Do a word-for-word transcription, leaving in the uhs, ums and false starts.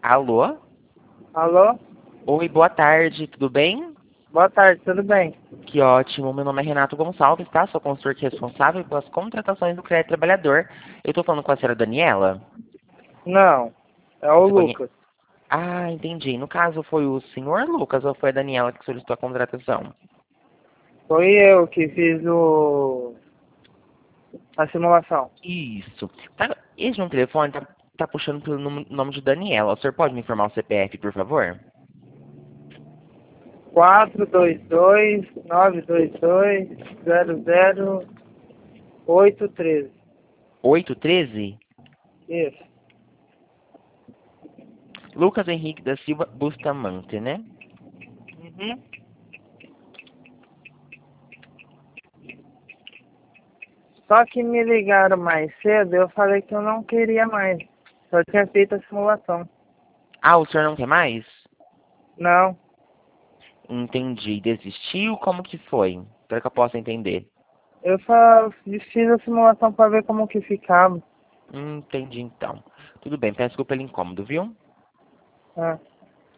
Alô? Alô? Oi, boa tarde, tudo bem? Boa tarde, tudo bem? Que ótimo, meu nome é Renato Gonçalves, tá? Sou consultor que é responsável pelas contratações do crédito trabalhador. Eu tô falando com a senhora Daniela? Não, é o Você conhece? Lucas. Ah, entendi. No caso, foi o senhor Lucas ou foi a Daniela que solicitou a contratação? Foi eu que fiz o... a simulação. Isso. Tá, esse no telefone tá, tá puxando pelo nome nome de Daniela. O senhor pode me informar o C P F, por favor? quatro dois dois, nove dois dois, zero zero oito um três. oito treze? Isso. Lucas Henrique da Silva Bustamante, né? Uhum. Só que me ligaram mais cedo, eu falei que eu não queria mais. Só tinha feito a simulação. Ah, o senhor não quer mais? Não, Entendi. Desistiu? Como que foi? Para que eu possa entender. eu só fiz a simulação para ver como que ficava. Hum, entendi então. Tudo bem, peço desculpa pelo incômodo, viu? Ah.